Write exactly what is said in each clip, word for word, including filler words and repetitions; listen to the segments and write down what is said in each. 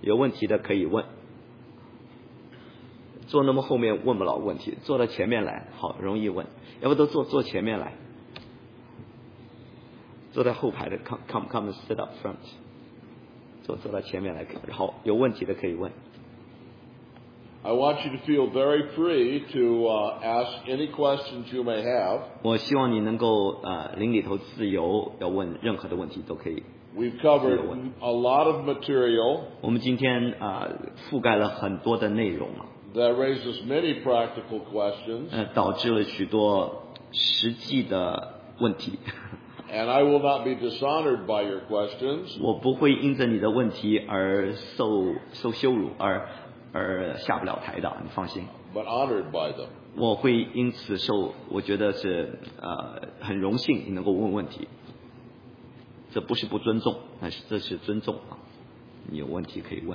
有问题的可以问。坐那么后面问不了问题，坐到前面来好容易问，要不都坐坐前面来。坐在后排的 come come come and sit up front， 坐坐到前面来，好有问题的可以问。 I want you to feel very free to uh, ask any questions you may have. 我希望你能够呃灵里头自由，要问任何的问题都可以。 We've covered a lot of material. 我们今天啊、呃、覆盖了很多的内容啊。 That raises many practical questions. 呃，导致了许多实际的问题。 And I will not be dishonored by your questions. 我不会因着你的问题而受受羞辱，而而下不了台的，你放心。 But honored by them. 我会因此受，我觉得是呃很荣幸你能够问问题。这不是不尊重，但是这是尊重啊！你有问题可以问。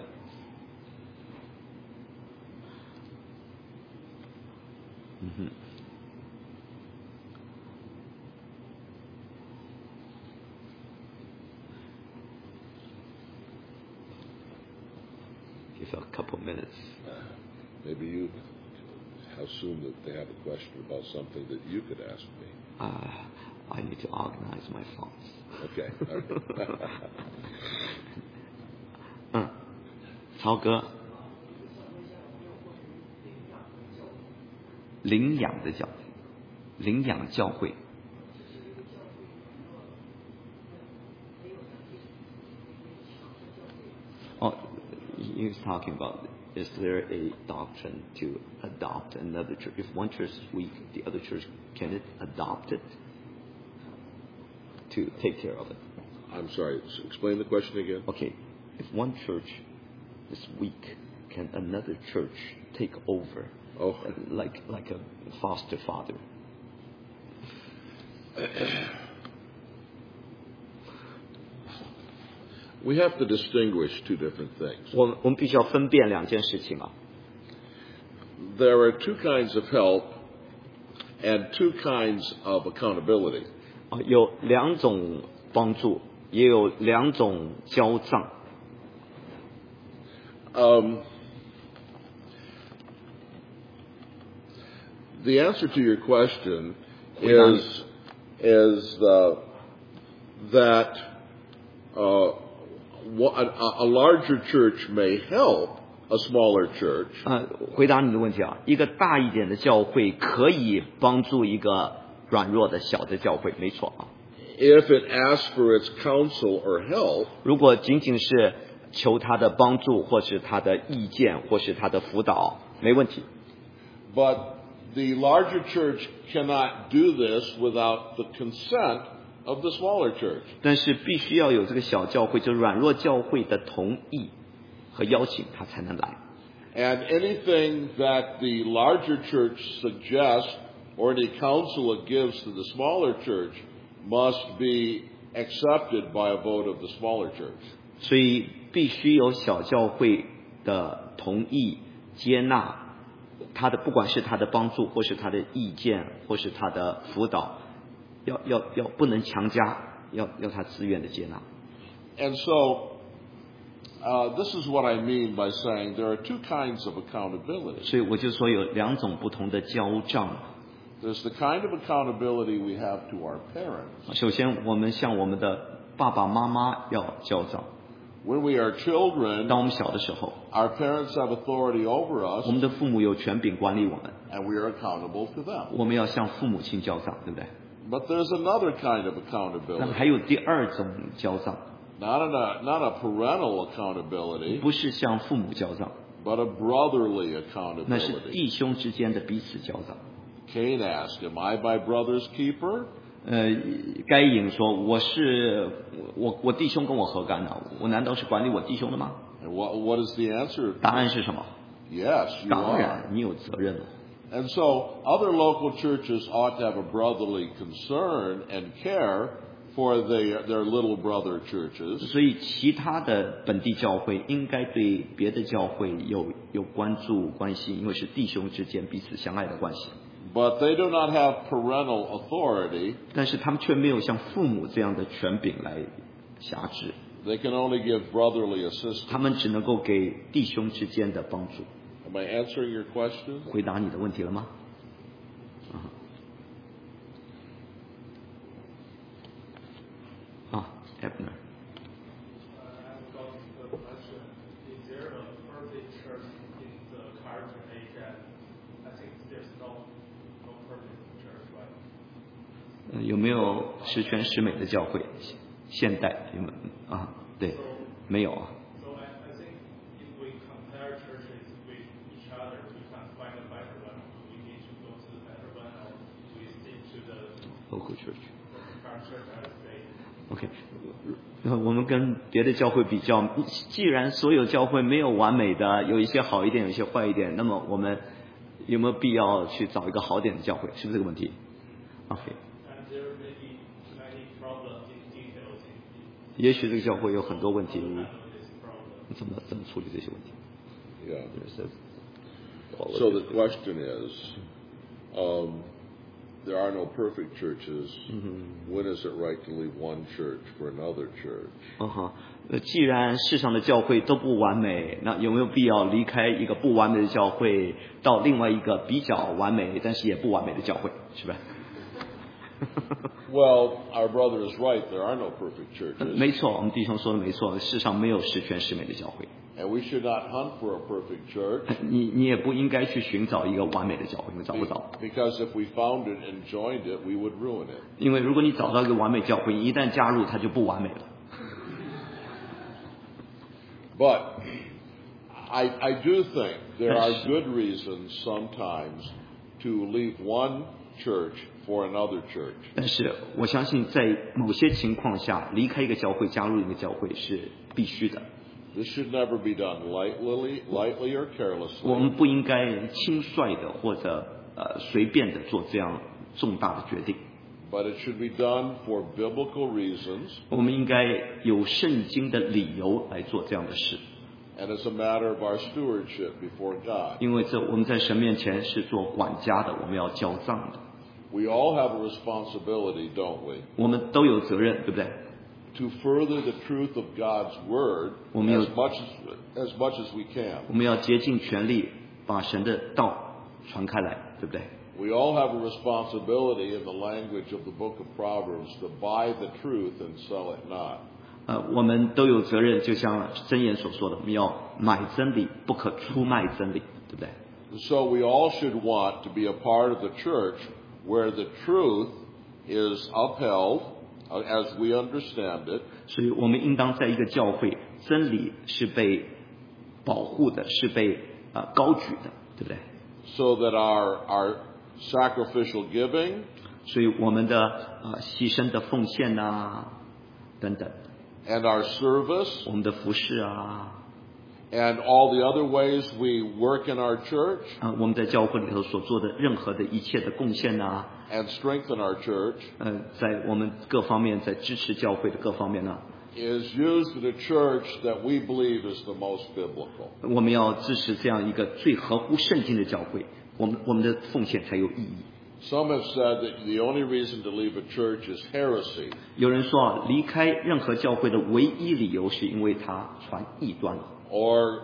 嗯哼。Give a couple minutes. Maybe you assume that they have a question about something that you could ask me. Uh, I need to organize my thoughts. Okay. Okay. 嗯，曹哥，领养的教，领养教会。哦 he was talking about, is there a doctrine to adopt another church? If one church is weak, the other church, can it adopt it to take care of it? I'm sorry, explain the question again. Okay, if one church is weak, can another church take over? Oh. Like, like a foster father. We have to distinguish two different things. 我们我们必须要分辨两件事情啊。 There are two kinds of help and two kinds of accountability. 啊，有两种帮助，也有两种交账。 Um, the answer to your question is is uh, that uh, a, a larger church may help a smaller church. 呃，回答你的问题啊，一个大一点的教会可以帮助一个软弱的小的教会，没错啊。 If it asks for its counsel or help, 如果仅仅是求他的帮助，或是他的意见，或是他的辅导，没问题。 But the larger church cannot do this without the consent of the smaller church. 但是必须要有这个小教会，就软弱教会的同意和邀请，他才能来。 And anything that the larger church suggests or any counsel it gives to the smaller church must be accepted by a vote of the smaller church. 所以必须有小教会的同意接纳他的，不管是他的帮助，或是他的意见，或是他的辅导，要要要不能强加，要要他自愿的接纳。 And so, uh, this is what I mean by saying there are two kinds of accountability. 所以我就说有两种不同的交账。 There's the kind of accountability we have to our parents. 首先，我们向我们的爸爸妈妈要交账。 When we are children, 当我们小的时候， our parents have authority over us, 我们的父母有权柄管理我们， and we are accountable to them. 我们要向父母亲交账，对不对？ But there's another kind of 那么 accountability. 还有第二种交账， Not a, not a parental accountability, 不是向父母交账， but a brotherly 那是 accountability. 弟兄之间的彼此交账。 Cain asked, am I my brother's keeper? 呃，该隐说：“我是我我弟兄跟我何干呢？我难道是管理我弟兄的吗 And what, what is the answer?？” 答案是什么？ Yes, you 当 are. 然，你有责任了。 And so other local churches ought to have a brotherly concern and care for the, their little brother churches. 所以，其他的本地教会应该对别的教会有有关注关心，因为是弟兄之间彼此相爱的关系。 But they do not have parental authority. 但是他们却没有像父母这样的权柄来辖制。 They can only give brotherly assistance. 他们只能够给弟兄之间的帮助。 Am I answering your question? 回答你的问题了吗？啊 ，Ebner。有没有十全十美的教会？现代有没有啊？对，没有啊。Local church. OK， 我们跟别的教会比较，既然所有教会没有完美的，有一些好一点，有一些坏一点，那么我们有没有必要去找一个好点的教会？是不是这个问题 ？OK。也许这个教会有很多问题，你怎么怎么处理这些问题 ？Yeah. So the question is, um, there are no perfect churches. Mm-hmm. When is it right to leave one church for another church? 嗯哼，呃，既然世上的教会都不完美，那有没有必要离开一个不完美的教会，到另外一个比较完美但是也不完美的教会，是吧？ Well, our brother is right. There are no perfect churches. 没错，我们弟兄说的没错，世上没有十全十美的教会。 And we should not hunt for a perfect church. 你你也不应该去寻找一个完美的教会，因为找不到。 Because if we found it and joined it, we would ruin it. 因为如果你找到一个完美教会，一旦加入，它就不完美了。 But I I do think there are good reasons sometimes to leave one church for another church. 但是我相信在某些情况下，离开一个教会加入一个教会是必须的。 This should never be done lightly, lightly or carelessly. 我们不应该轻率的或者呃随便的做这样重大的决定。 But it should be done for biblical reasons. 我们应该有圣经的理由来做这样的事。 And it's a matter of our stewardship before God. 因为这我们在神面前是做管家的，我们要交账的。 We all have a responsibility, don't we? 我们都有责任，对不对 To further the truth of God's word 我们有 as much as, as much as we can. 我们要竭尽全力把神的道传开来，对不对 We all have a responsibility in the language of the book of Proverbs to buy the truth and sell it not. 呃，我们都有责任，就像箴言所说的，我们要买真理，不可出卖真理，对不对 So we all should want to be a part of the church where the truth is upheld as we understand it. 所以我们应当在一个教会，真理是被保护的，是被呃高举的，对不对 So that our our sacrificial giving, 所以我们的呃牺牲的奉献呐、啊、等等， and our service, 我们的服事啊， and all the other ways we work in our church, 啊、我们在教会里头所做的任何的一切的贡献呐、啊， and strengthen our church, 呃，在我们各方面，在支持教会的各方面呢， is used in a church that we believe is the most biblical. 我们要支持这样一个最合乎圣经的教会，我们我们的奉献才有意义。 Some have said that the only reason to leave a church is heresy. 有人说啊，离开任何教会的唯一理由是因为他传异端了， Or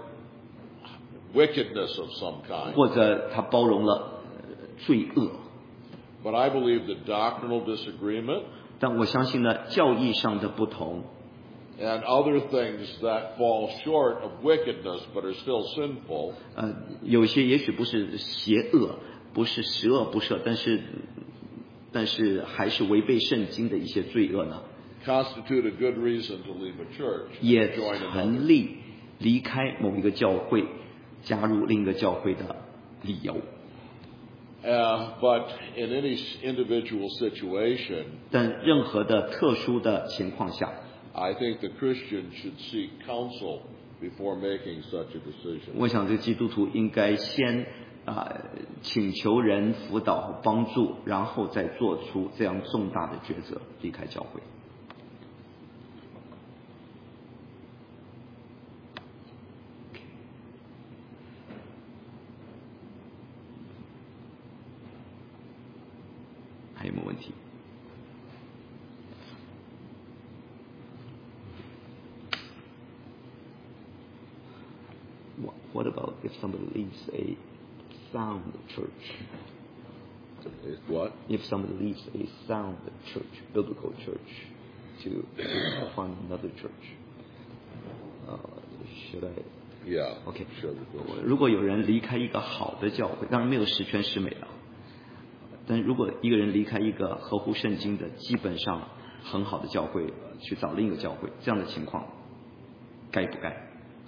wickedness of some kind. 或者他包容了呃罪恶。 But I believe the doctrinal disagreement 但我相信呢，教义上的不同， and other things that fall short of wickedness but are still sinful 呃，有些也许不是邪恶，不是十恶不赦，但是但是还是违背圣经的一些罪恶呢， constitute a good reason to leave a church 也 and join another. 成立离开某一个教会，加入另一个教会的理由。 Uh, but in any individual situation, 但任何的特殊的情况下， I think the Christian should seek counsel before making such a decision. 我想这个基督徒应该先啊、呃、请求人辅导帮助，然后再做出这样重大的抉择，离开教会。还有没有问题？ What, what about if somebody leaves a sound church? If what? If somebody leaves a sound church, biblical church, to, to find another church, uh, should I? Yeah. OK. Sure. 如果有人离开一个好的教会，当然没有十全十美了，但如果一个人离开一个合乎圣经的、基本上很好的教会，去找另一个教会，这样的情况，该不该？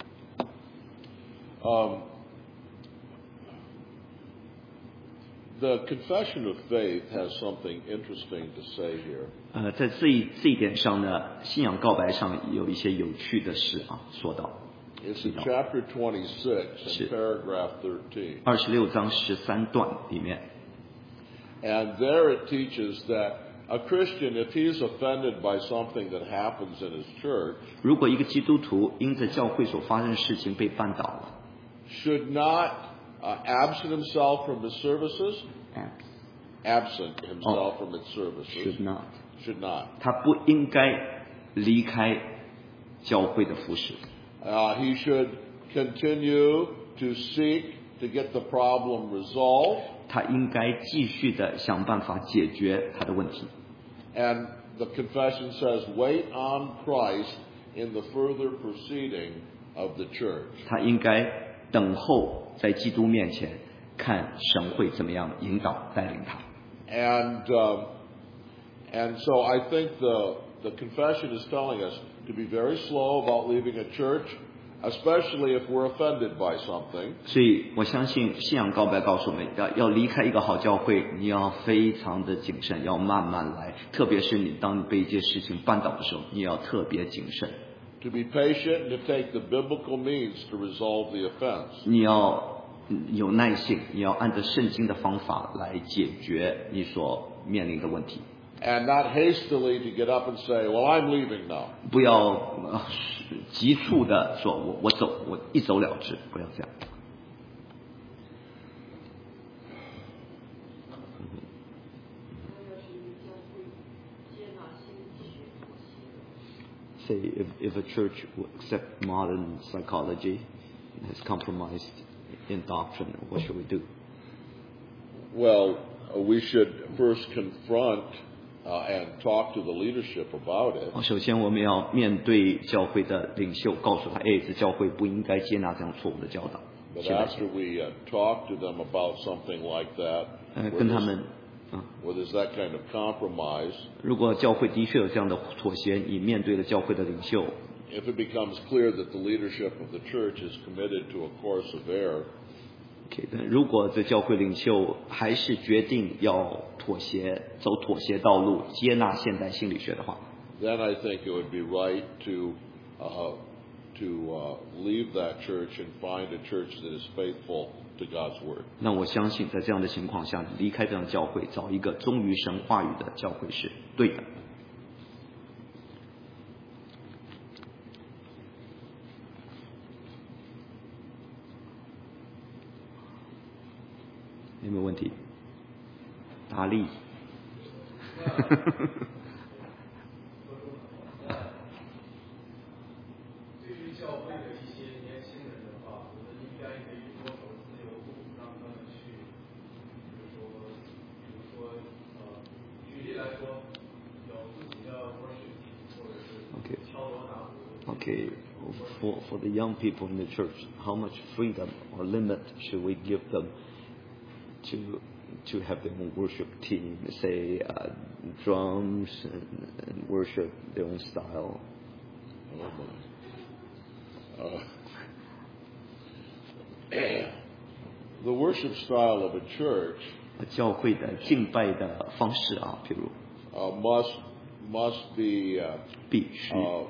Um, the Confession of Faith has something interesting to say here. 呃，在这一这一点上呢，信仰告白上有一些有趣的事啊，说到。 It's in chapter twenty-six and paragraph thirteen. 二十六章十三段里面。 And there it teaches that a Christian, if he's offended by something that happens in his church, 如果一个基督徒因着教会所发生的事情被绊倒了， should not uh, absent himself from his services, absent himself from its services, should not should not. 他不应该离开教会的服侍。 Uh, he should continue to seek to get the problem resolved. 他应该继续的想办法解决他的问题。 And the confession says, wait on Christ in the further proceeding of the church. 他应该等候在基督面前，看神会怎么样引导带领他。 And uh, and so I think the the confession is telling us to be very slow about leaving a church, especially if we're offended by something. 所以我相信信仰告白告诉我们要要离开一个好教会，你要非常的谨慎，要慢慢来。特别是你当你被一件事情绊倒的时候，你要特别谨慎。 To be patient and to take the biblical means to resolve the offense. 你要有耐性，你要按照圣经的方法来解决你所面临的问题。 And not hastily to get up and say, well, I'm leaving now. 不要、呃、急促的说我我走我一走了之，不要这样。 Say if if a church will accept modern psychology and has compromised in doctrine, what should we do? Well, uh, we should first confront uh, and talk to the leadership about it. 首先我们要面对教会的领袖，告诉他，哎，这教会不应该接纳这样错误的教导。 But after we uh, talk to them about something like that, 呃， where 跟他 there's, 们，啊， where there's that kind of compromise, 如果教会的确有这样的妥协，你面对了教会的领袖， if it becomes clear that the leadership of the church is committed to a course of error, OK， 但如果这教会领袖还是决定要妥协，走妥协道路，接纳现代心理学的话， then I think it would be right to uh, to uh, leave that church and find a church that is faithful to God's word. 那我相信在这样的情况下，离开这样的教会，找一个忠于神话语的教会是对的。有没有问题？达利。 对于教会的一些年轻人的话，我们应该给予多少自由度，让他们去，比如说，比如说，呃，举例来说，有自己的 worship team，或者是敲锣打鼓。 Okay, for for the young people in the church, how much freedom or limit should we give them to to have their own worship team, say uh, drums and, and worship their own style? Oh my. Uh, the worship style of a church 教会的敬拜的方式啊，譬如 uh, must must be uh, 必须 uh,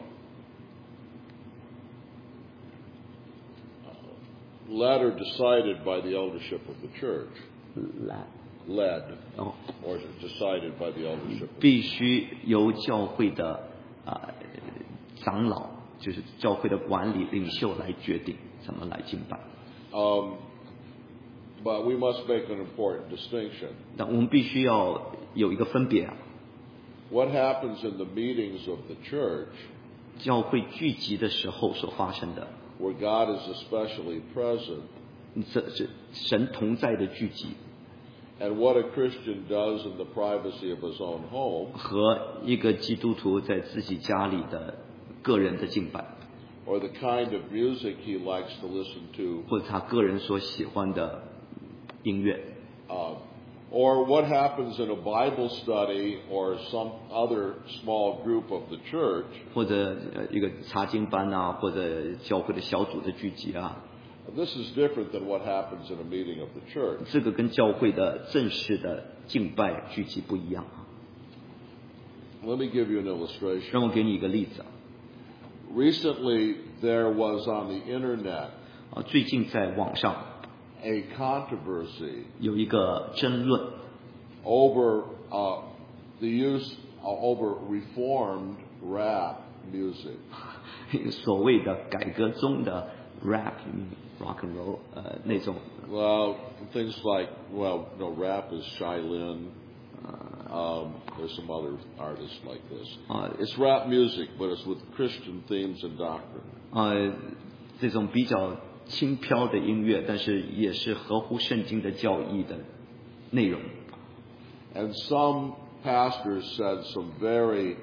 led or decided by the eldership of the church. led Led 哦， or decided by the eldership. of the 必须由教会的啊、呃、长老，就是教会的管理领袖来决定怎么来敬拜。 Um, but we must make an important distinction. 那我们必须要有一个分别啊， What happens in the meetings of the church 教会聚集的时候所发生的， where God is especially present. 这是神同在的聚集。 And what a Christian does in the privacy of his own home, 和一个基督徒在自己家里的个人的敬拜， or the kind of music he likes to listen to, 或者他个人所喜欢的音乐， uh, or what happens in a Bible study or some other small group of the church, 或者呃一个查经班啊，或者教会的小组的聚集啊， this is different than what happens in a meeting of the church. 这个跟教会的正式的敬拜聚集不一样。 Let me give you an illustration. 让我给你一个例子啊， Recently, there was on the internet 啊最近在网上 a controversy 有一个争论， over uh, the use uh, over reformed rap music. 所谓的改革中的 rap rock and roll 呃那种 Well, things like, well, no, rap is Shailin. Um, there's some other artists like this. Uh, it's rap music, but it's with Christian themes and doctrine. 呃这种比较轻飘的音乐，但是也是合乎圣经的教义的内容。 And some pastors said some very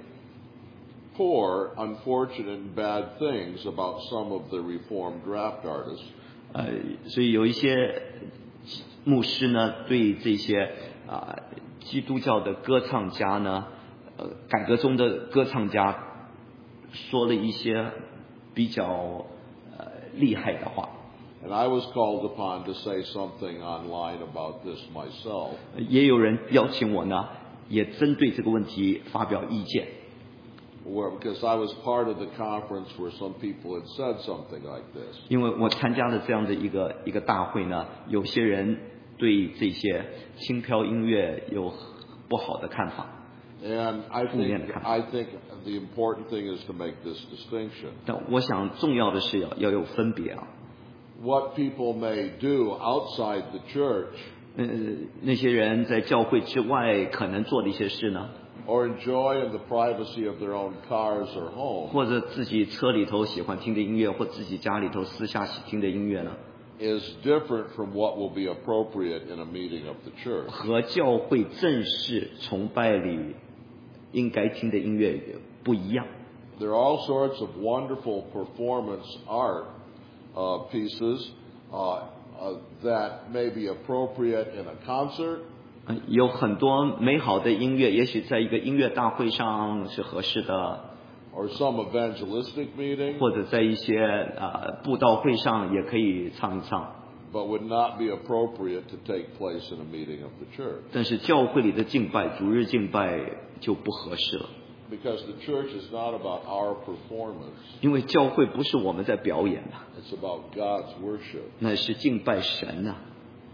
poor, unfortunate, and bad things about some of the reformed rap artists. 呃，所以有一些牧师呢，对这些啊、基督教的歌唱家呢，呃，改革中的歌唱家说了一些比较呃厉害的话。 And I was called upon to say something online about this myself. 也有人邀请我呢，也针对这个问题发表意见。 Where, because I was part of the conference where some people had said something like this. 因为我参加了这样的一个一个大会呢，有些人对这些轻飘音乐有不好的看法。 And I 负面的 think 看法。 I think the important thing is to make this distinction. 但我想重要的是要要有分别啊。 What people may do outside the church 呃，那些人在教会之外可能做的一些事呢， or enjoy in the privacy of their own cars or home 或者自己车里头喜欢听的音乐，或自己家里头私下喜听的音乐呢， is different from what will be appropriate in a meeting of the church. 和教会正式崇拜里应该听的音乐不一样。 There are all sorts of wonderful performance art uh, pieces uh, uh, that may be appropriate in a concert, 呃有很多美好的音乐，也许在一个音乐大会上是合适的， or some evangelistic meeting, 或者在一些呃布道会上也可以唱一唱。 but would not be appropriate to take place in a meeting of the church. 但是教会里的敬拜，主日敬拜就不合适了， Because the church is not about our performance, 因为教会不是我们在表演的， it's about God's worship. 那是敬拜神呐、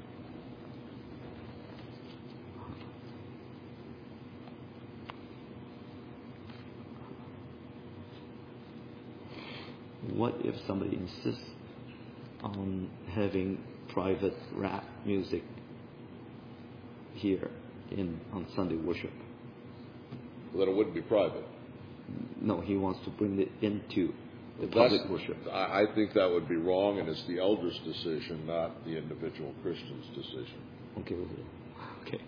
What if somebody insists on having private rap music here in on Sunday worship? Then it wouldn't be private. No, he wants to bring it into the That's, public worship. I, I think that would be wrong, and it's the elder's decision, not the individual Christian's decision. Okay, with it. Okay,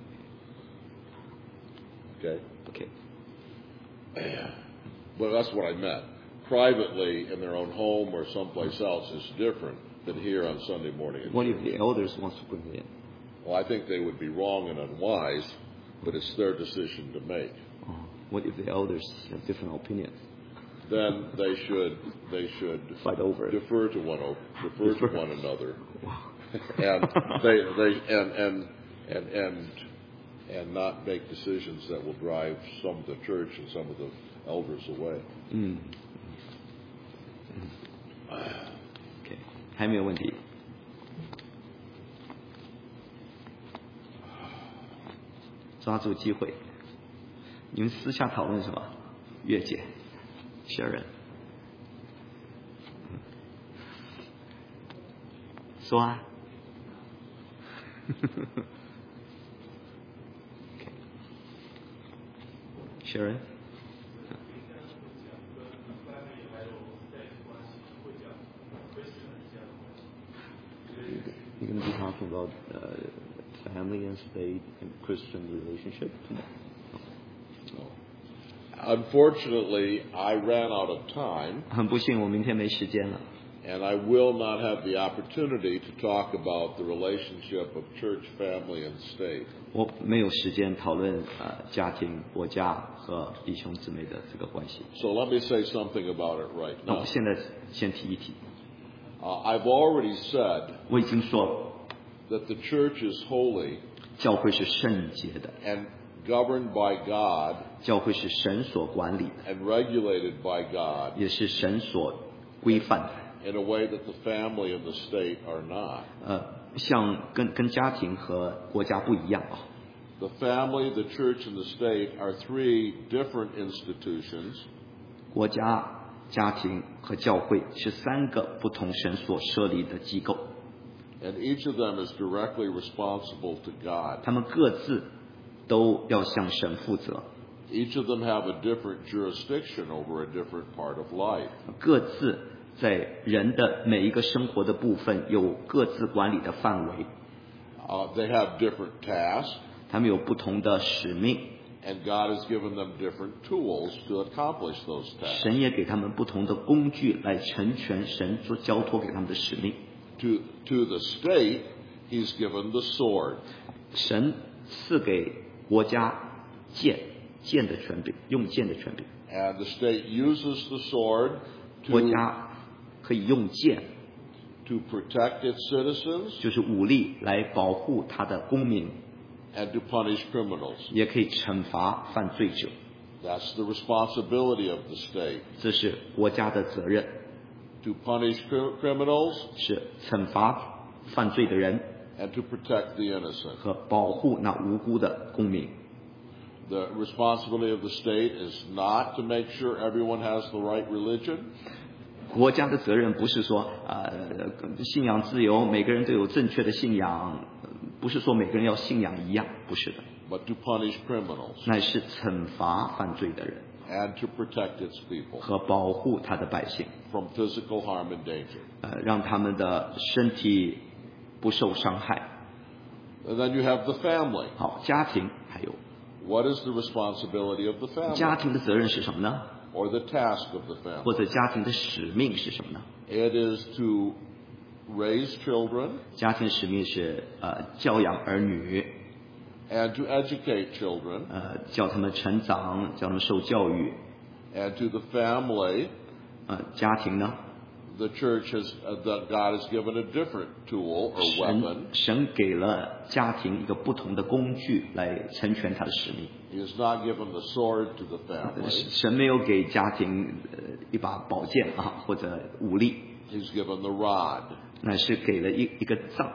Okay? okay. Well, that's what I meant. Privately in their own home or someplace else is different than here on Sunday morning. at What if church. the elders wants to bring it in? Well, I think they would be wrong and unwise, but it's their decision to make. Uh, what if the elders have different opinions? Then they should they should Fight over it. defer to one o- defer Defer. to one another, Wow. and they they and and and and and not make decisions that will drive some of the church and some of the elders away. 嗯。OK， 还没有问题。抓住机会，你们私下讨论什么？月姐 ，Sharon， 说啊。OK， Sharon。 You're going to be talking about uh, family and state and Christian relationship today? Unfortunately, I ran out of time, 很不幸，我明天没时间了， and I will not have the opportunity to talk about the relationship of church, family, and state. 我没有时间讨论呃家庭、国家和弟兄姊妹的这个关系。 So let me say something about it right 那 now. 我现在先提一提， Uh, I've already said 我已经说了， that the church is holy 教会是圣洁的， and governed by God 教会是神所管理的， and regulated by God 也是神所规范的。 in a way that the family and the state are not. 呃，像跟跟家庭和国家不一样啊。 The family, the church, and the state are three different institutions, 国家、家庭和教会是三个不同神所设立的机构， and each of them is directly responsible to God. 他们各自都要向神负责， Each of them have a different jurisdiction over a different part of life. 各自在人的每一个生活的部分有各自管理的范围， Uh, they have different tasks, 他们有不同的使命， and God has given them different tools to accomplish those tasks. 神也给他们不同的工具来成全神所交托给他们的使命。 To, to the state, He's given the sword. 神赐给国家剑剑的权柄，用剑的权柄， And the state uses the sword 国 to, 家可以用剑， to protect its citizens 就是武力来保护他的公民， and to punish criminals. 也可以惩罚犯罪者， That's the responsibility of the state. 这是国家的责任， To punish cr- criminals 是惩罚犯罪的人 and to protect the innocent. 和保护那无辜的公民。 The responsibility of the state is not to make sure everyone has the right religion, 国家的责任不是说呃信仰自由，每个人都有正确的信仰，呃不是说每个人要信仰一样，不是的， but to punish criminals 乃是惩罚犯罪的人 and to protect its people 和保护他的百姓， from physical harm and danger. 呃，让他们的身体不受伤害。 And then you have the family. 好，家庭还有 What is the responsibility of the 家 family 庭的责任是什么呢？ or the task of the 或 family? 者家庭的使命是什么呢？ It is to raise children 家庭使命是呃教养儿女， and to educate children, 呃教他们成长，教他们受教育。 and to the family, 呃，家庭呢， the church has, uh, that God has given a different tool or 神 weapon. 神给了家庭一个不同的工具来成全他的使命。 He has not given the sword to the family. 神没有给家庭呃一把宝剑啊或者武力， He's given the rod, 乃是给了一一个杖，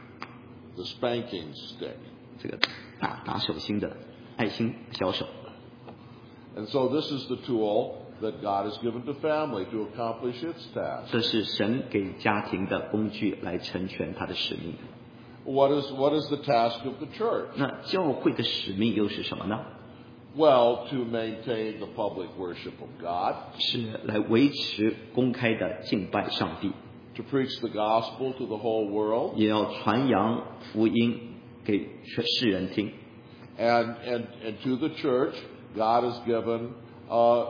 the spanking stick. 这个打打手心的爱心小手。 And so this is the tool that God has given to family to accomplish its task. 这是神给家庭的工具来成全他的使命。 What is, what is the task of the church? 那教会的使命又是什么呢？ Well, to maintain the public worship of God, 是来维持公开的敬拜上帝， to preach the gospel to the whole world, 也要传扬福音给全世人听。 and, and, and to the church, God has given uh,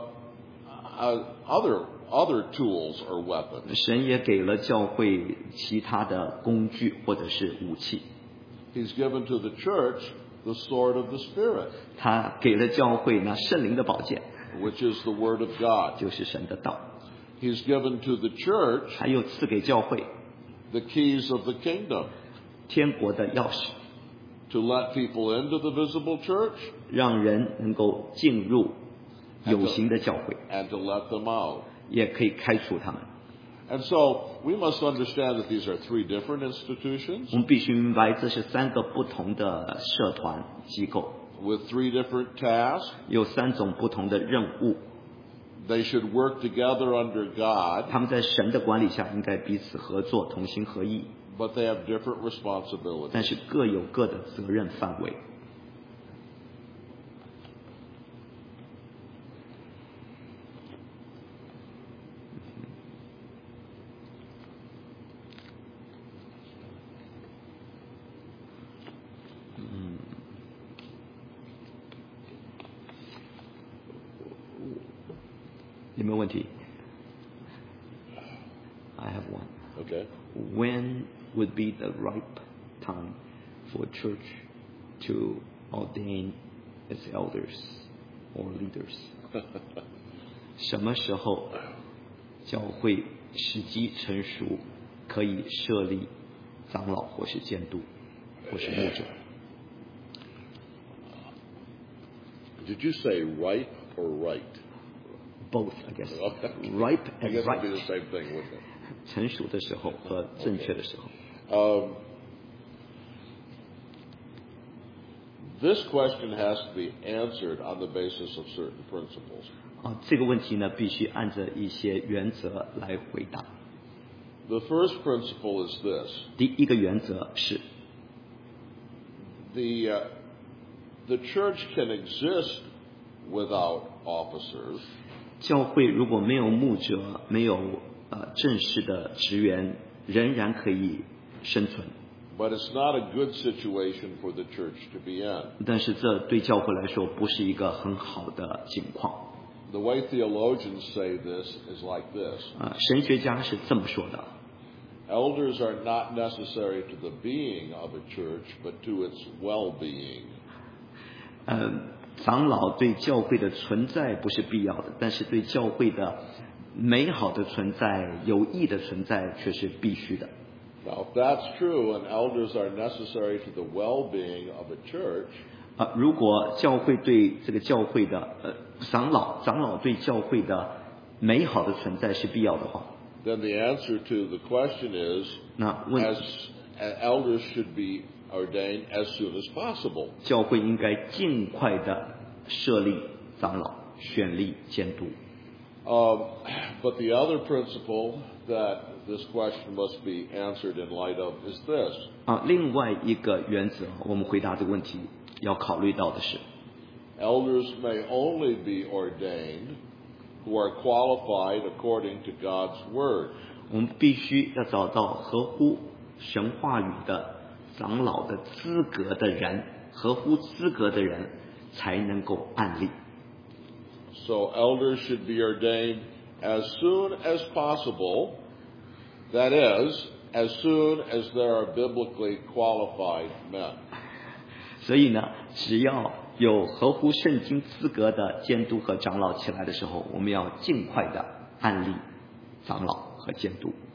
uh, other, other tools or weapons. 神也给了教会其他的工具或者是武器， He's given to the church the sword of the Spirit, 他给了教会那圣灵的宝剑， which is the Word of God. 就是神的道， He's given to the church 还有赐给教会 the keys of the kingdom 天国的钥匙， to let people into the visible church 让人能够进入有形的教会， and to let them out. 也可以开除他们。 And so we must understand that these are three different institutions 我们必须明白，这是三个不同的社团机构， with three different tasks. 有三种不同的任务， They should work together under God, 他们在神的管理下应该彼此合作，同心合意， but they have different responsibilities. 但是各有各的责任范围。 没有问题 ？I have one. Okay. When would be the ripe time for church to ordain its elders or leaders? 什么时候教会时机成熟，可以设立长老或是监督或是牧者？ Did you say ripe or right? Both, I guess. Okay. Ripe I and guess right. it'd be the same thing, wouldn't it? 成熟的时候和正确的时候。 Um, this question has to be answered on the basis of certain principles. 啊，这个问题呢，必须按着一些原则来回答。 The first principle is this. 第一个原则是， The, uh, the church can exist without officers, 教会如果没有牧者，没有呃正式的职员，仍然可以生存。 but it's not a good situation for the church to be in. 但是这对教会来说不是一个很好的情况。 The way theologians say this is like this. 啊，神学家是这么说的。 Elders are not necessary to the being of a church, but to its well-being. 呃，长老对教会的存在不是必要的，但是对教会的美好的存在、有益的存在却是必须的。 Now, if that's true, and elders are necessary to the well-being of a church, 啊，如果教会对这个教会的呃长老，长老对教会的美好的存在是必要的话， then the answer to the question is, 那问 as uh, elders should be ordained as soon as possible. 教会应该尽快的设立长老，选立监督。 Um, but the other principle that this question must be answered in light of is this. 啊，另外一个原则，我们回答这个问题要考虑到的是， Elders may only be ordained who are qualified according to God's word. 我们必须要找到合乎神话语的长老的资格的人，合乎资格的人才能够按立。 So elders should be ordained as soon as possible. That is, as soon as there are biblically qualified men. 所以呢，只要有合乎圣经资格的监督和长老起来的时候，我们要尽快的按立长老和监督。